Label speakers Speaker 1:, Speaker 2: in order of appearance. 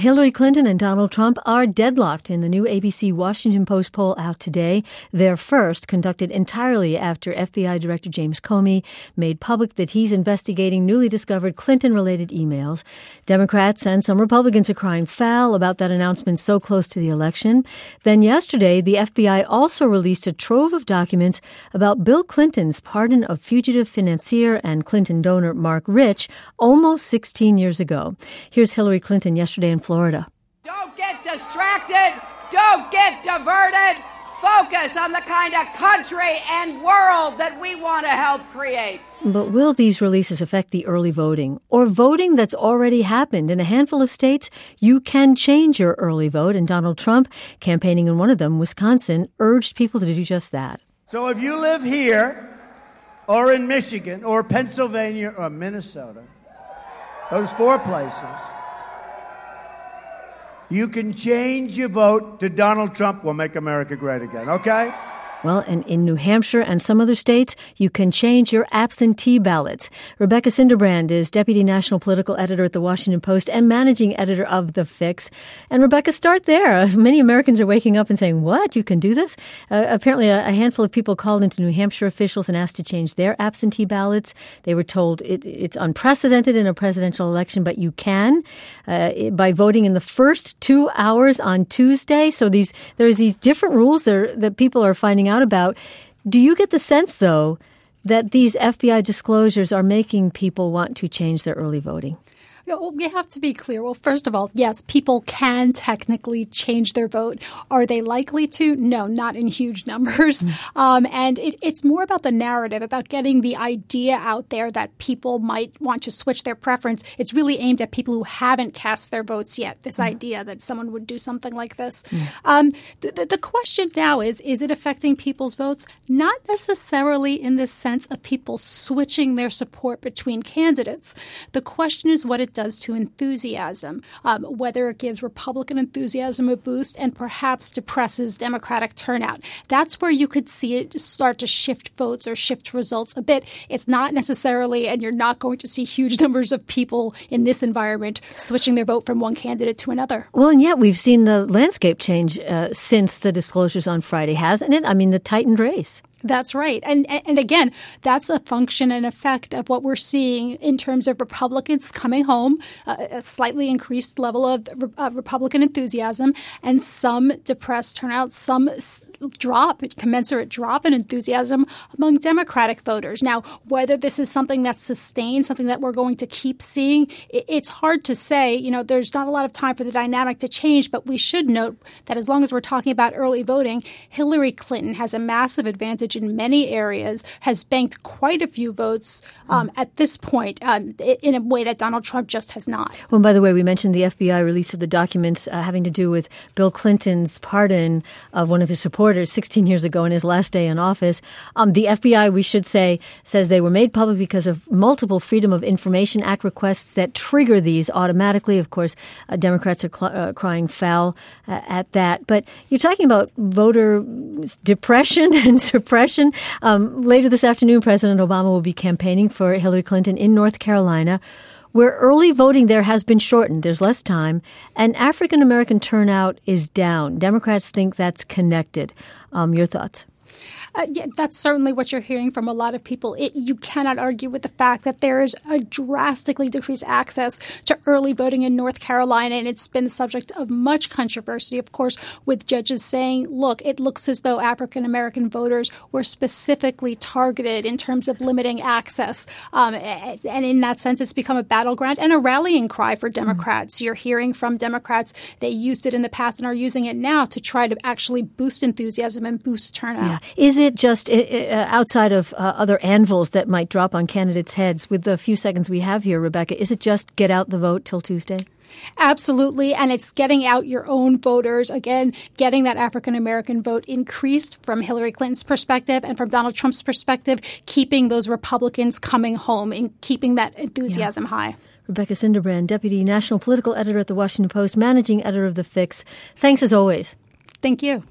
Speaker 1: Hillary Clinton and Donald Trump are deadlocked in the new ABC Washington Post poll out today. Their first, conducted entirely after FBI Director James Comey made public that he's investigating newly discovered Clinton-related emails. Democrats and some Republicans are crying foul about that announcement so close to the election. Then yesterday, the FBI also released a trove of documents about Bill Clinton's pardon of fugitive financier and Clinton donor Marc Rich almost 16 years ago. Here's Hillary Clinton yesterday in Florida.
Speaker 2: Don't get distracted. Don't get diverted. Focus on the kind of country and world that we want to help create.
Speaker 1: But will these releases affect the early voting or voting that's already happened? In a handful of states, you can change your early vote, and Donald Trump, campaigning in one of them, Wisconsin, urged people to do just that.
Speaker 3: So if you live here or in Michigan or Pennsylvania or Minnesota, those four places, you can change your vote to Donald Trump will make America great again, okay?
Speaker 1: Well, and in New Hampshire and some other states, you can change your absentee ballots. Rebecca Cinderbrand is Deputy National Political Editor at The Washington Post and Managing Editor of The Fix. And Rebecca, start there. Many Americans are waking up and saying, what? You can do this? Apparently, a handful of people called into New Hampshire officials and asked to change their absentee ballots. They were told it's unprecedented in a presidential election, but you can by voting in the first 2 hours on Tuesday. So there's these different rules there that people are finding out about. Do you get the sense, though, that these FBI disclosures are making people want to change their early voting?
Speaker 4: Well, we have to be clear. Well, first of all, yes, people can technically change their vote. Are they likely to? No, not in huge numbers. And it's more about the narrative, about getting the idea out there that people might want to switch their preference. It's really aimed at people who haven't cast their votes yet, this idea that someone would do something like this. The question now is it affecting people's votes? Not necessarily in the sense of people switching their support between candidates. The question is what it does to enthusiasm, whether it gives Republican enthusiasm a boost and perhaps depresses Democratic turnout. That's where you could see it start to shift votes or shift results a bit. It's not necessarily, and you're not going to see huge numbers of people in this environment switching their vote from one candidate to another.
Speaker 1: Well, and yet we've seen the landscape change since the disclosures on Friday, hasn't it? I mean, the tightened race.
Speaker 4: That's right. And again, that's a function and effect of what we're seeing in terms of Republicans coming home, a slightly increased level of Republican enthusiasm, and some depressed turnout, some commensurate drop in enthusiasm among Democratic voters. Now, whether this is something that's sustained, something that we're going to keep seeing, it's hard to say. You know, there's not a lot of time for the dynamic to change, but we should note that as long as we're talking about early voting, Hillary Clinton has a massive advantage in many areas, has banked quite a few votes at this point in a way that Donald Trump just has not.
Speaker 1: Well, by the way, we mentioned the FBI release of the documents having to do with Bill Clinton's pardon of one of his supporters 16 years ago in his last day in office. The FBI, we should say, says they were made public because of multiple Freedom of Information Act requests that trigger these automatically. Of course, Democrats are crying foul at that. But you're talking about voter depression and suppression. Later this afternoon, President Obama will be campaigning for Hillary Clinton in North Carolina, where early voting there has been shortened. There's less time, and African-American turnout is down. Democrats think that's connected. Your thoughts?
Speaker 4: Yeah, that's certainly what you're hearing from a lot of people. You cannot argue with the fact that there is a drastically decreased access to early voting in North Carolina, and it's been the subject of much controversy, of course, with judges saying, look, it looks as though African-American voters were specifically targeted in terms of limiting access. And in that sense, it's become a battleground and a rallying cry for Democrats. You're hearing from Democrats, they used it in the past and are using it now to try to actually boost enthusiasm and boost turnout.
Speaker 1: Yeah. Is it just outside of other anvils that might drop on candidates' heads, with the few seconds we have here, Rebecca, is it just get out the vote till Tuesday?
Speaker 4: Absolutely. And it's getting out your own voters. Again, getting that African-American vote increased from Hillary Clinton's perspective and from Donald Trump's perspective, keeping those Republicans coming home and keeping that enthusiasm high.
Speaker 1: Rebecca Cinderbrand, Deputy National Political Editor at The Washington Post, Managing Editor of The Fix. Thanks as always.
Speaker 4: Thank you.